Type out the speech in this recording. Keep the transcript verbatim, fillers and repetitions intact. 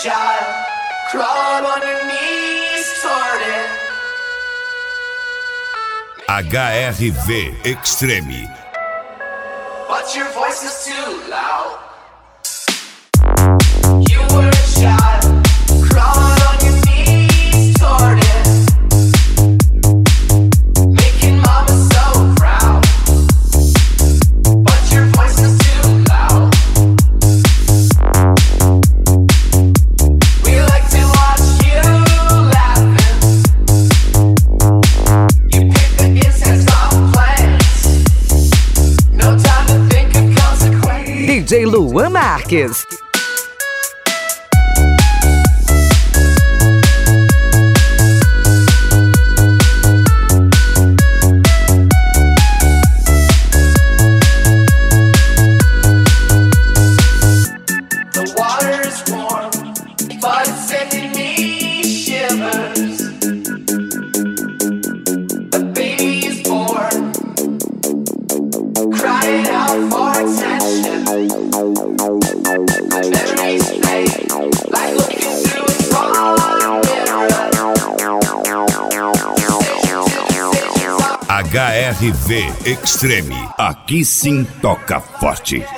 child, crawl on your knees toward it. H R V Extreme. But your voice is too loud. You were a child, crawling on your knees toward it, making mama so proud. But your voice is too loud. We like to watch you laughing. You pick the insects off plants. No time to think of consequences. D J Luan Marques. H R V Extreme. Aqui sim toca forte.